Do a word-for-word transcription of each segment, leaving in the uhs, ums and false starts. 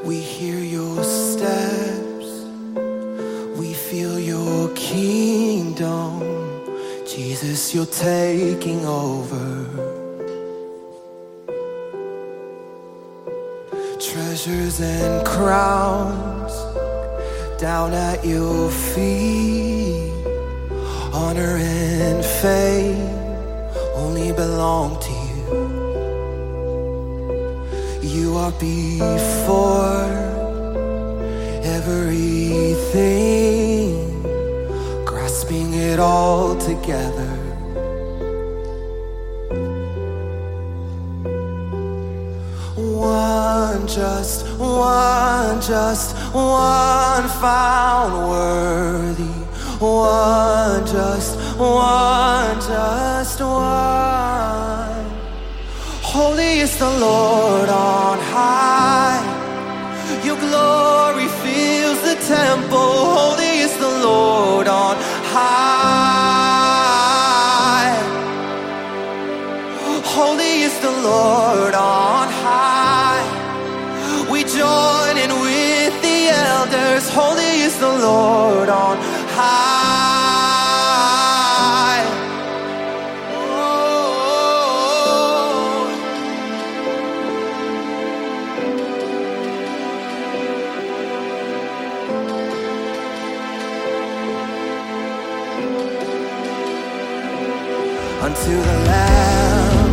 We hear your steps, we feel your kingdom. Jesus, you're taking over. Treasures and crowns down at your feet. Honor and fame only belong to you. You are before everything, grasping it all together. One just, one just, one found worthy. One just, one just, one. Holy is the Lord on high. Your glory fills the temple. Holy is the Lord on high. Holy is the Lord on high. We join in with the elders. Holy is the Lord on high. Oh. Unto the Lamb,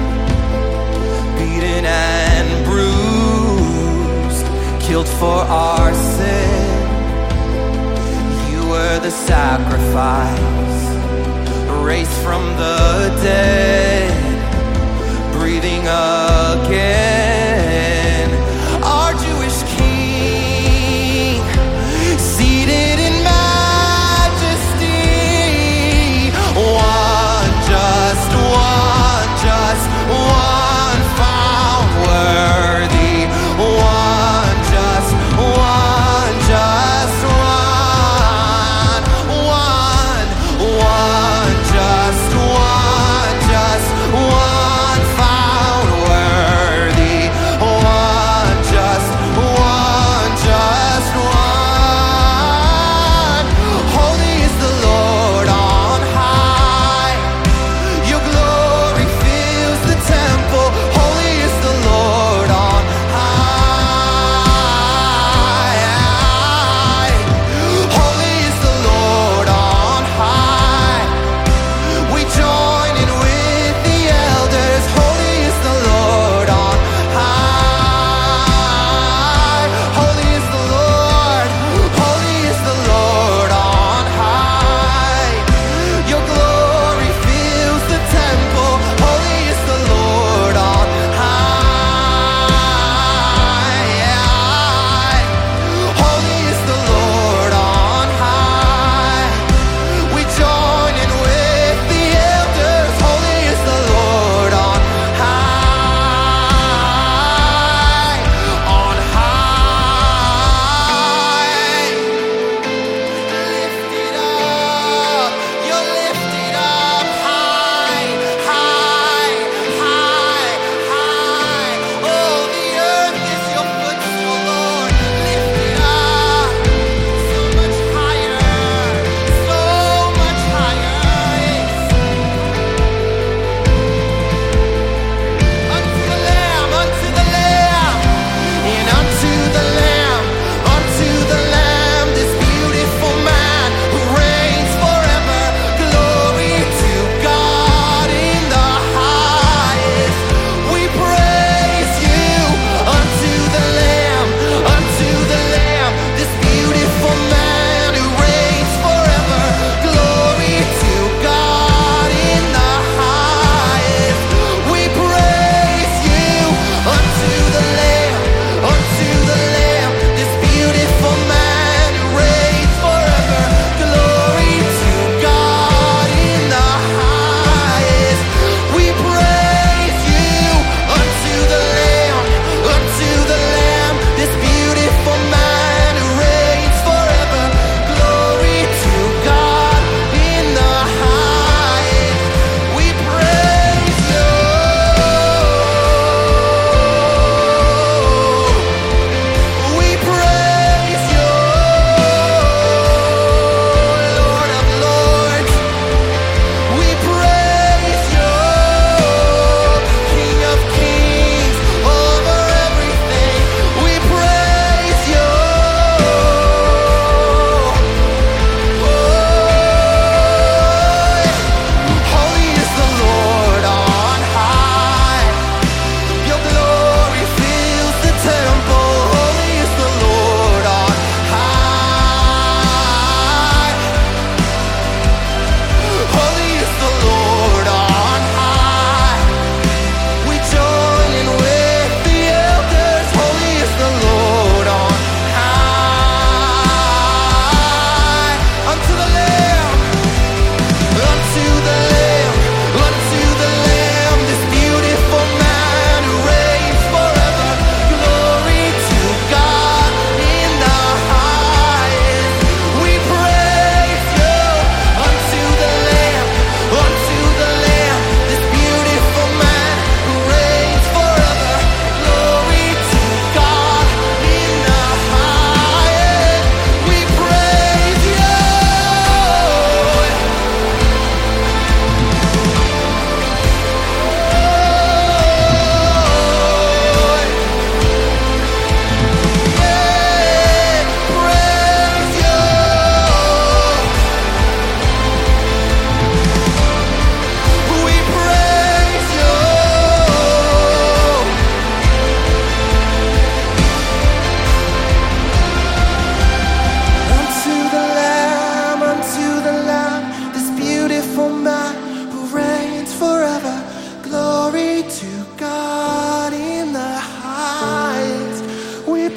beaten and bruised, killed for our sin. You were the sacrifice, raised from the dead, breathing again. Our Jewish King, seated in majesty. One just, one just, one found worthy. One just, one just, one. One, one just, one just, one found worthy.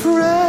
pray.